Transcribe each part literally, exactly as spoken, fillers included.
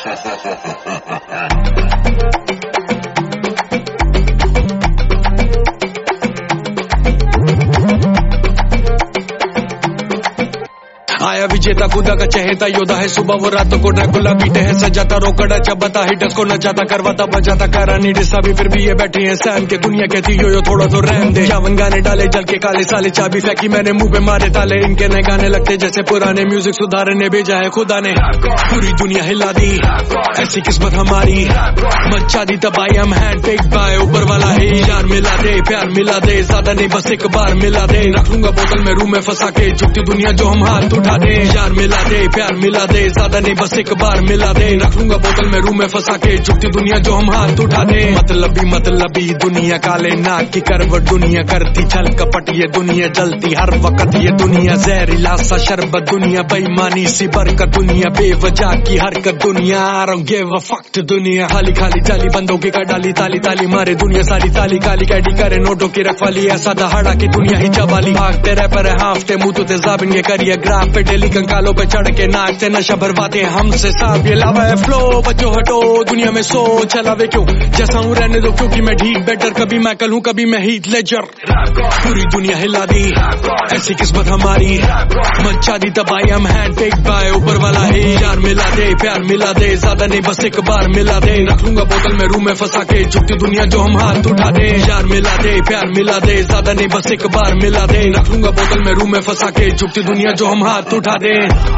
आया विजेता खुदा का चहेता योद्धा है सुबह वो रातों को ड्रैकुला बीटे है सजाता रोकड़ा चबाता हिटर्स को नचाता करवाता बजाता करानी डिस्सा भी फिर भी ये बैठे हैं सैम के दुनिया कहती यो यो थोड़ा तो रहम दे यावन गाने डाले जल के काले साले चाबी फेंकी मैंने मुंह पे मारे ताले इनके नए गाने लगते जैसे पुराने म्यूजिक सुधारे ने भेजा है खुदा ने पूरी दुनिया हिला दी ऐसी किस्मत हमारी मचा दी तबाही हम हैंड पिक बाय ऊपर वाला है यार मिला दे प्यार मिला दे ज्यादा नहीं बस एक बार मिला दे रख लूंगा बोतल में रूम में फंसा के झुकती दुनिया जो हम हाथ उठा दे यार मिला दे प्यार मिला दे ज्यादा नहीं बस एक बार मिला दे रख लूंगा बोतल में रूम में फंसा के झुकती दुनिया जो हम हाथ उठा दे मतलबी मतलबी दुनिया काले नाक की करवट दुनिया करती छल कपट ये दुनिया जलती हर वक्त ये दुनिया जहरीला सा शरबत दुनिया बेईमानी सी बरकत दुनिया बेवजह की हरकत दुनिया I don't give a fuck to दुनिया खाली खाली जाली बंदों की कर डाली ताली ताली मारे दुनिया सारी ताली काली कैडी करे नोटों की रखवाली ऐसा दहाड़ा की दुनिया ही चबाली भागते रह पर हाफते मुंह तो तेजाबिन ये करिए ग्राफ पे डेली कंकालों पे चढ़ के नाचते नशा भरवाते हमसे साफ ये लावा है फ्लो बच्चों हटो दुनिया में सो चलावे क्यों जैसा हूँ रहने दो क्योंकि मैं ठीक बेटर कभी मैं कल हूँ कभी मैं हीथ लेजर पूरी दुनिया हिला दी ऐसी किस्मत हमारी मचा दी तबाही हम हैंड पिक बाय ऊपर वाला है यार मिला दे प्यार मिला दे ज्यादा नहीं बस एक बार मिला दे रख लूंगा बोतल में रूम में फंसा के झुकती दुनिया जो हम हाथ उठा दे यार मिला दे प्यार मिला दे ज्यादा नहीं बस एक बार मिला दे रख लूंगा बोतल में रूम में फंसा के झुकती दुनिया जो हम हाथ उठा दे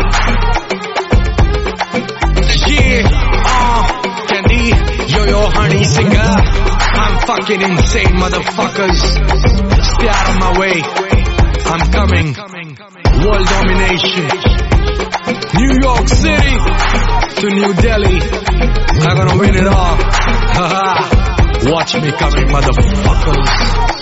Yeah, uh, Candy, yo yo honey singer, I'm fucking insane motherfuckers, stay out of my way, I'm coming, world domination, New York City to New Delhi, I'm gonna win it all, haha, watch me coming motherfuckers.